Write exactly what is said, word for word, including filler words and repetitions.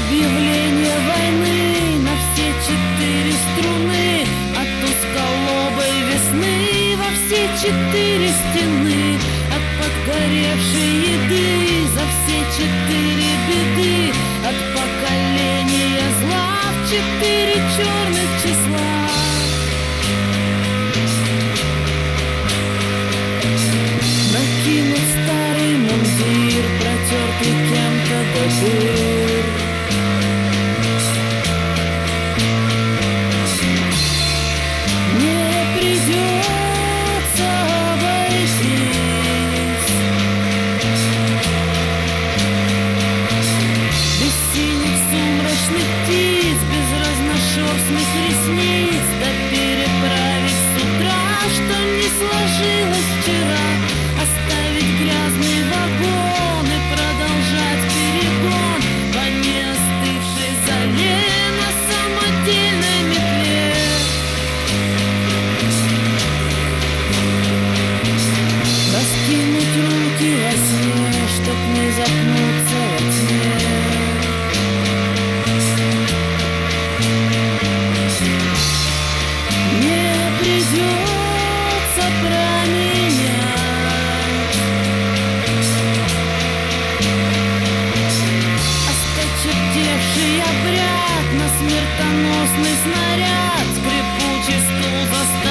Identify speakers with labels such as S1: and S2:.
S1: Объявление войны на все четыре струны, от узколобой весны во все четыре стены, от подгоревшей еды за все четыре беды, от поколения зла в четыре черных числа. Накинув старый мундир, протертый кем-то до дыр, мне придется обойтись без синих сумрачных птиц, без разношерстных ресниц, да переправить с утра, что не сложилось вчера, оставить грязный вагон и продолжать перегон по неостывшей зале на самодельной метле. Раскинуть руки во сне, чтоб не запнуться во тьме. Мне придется променять осточертевший обряд на смертоносный снаряд, скрипучий стул за стол.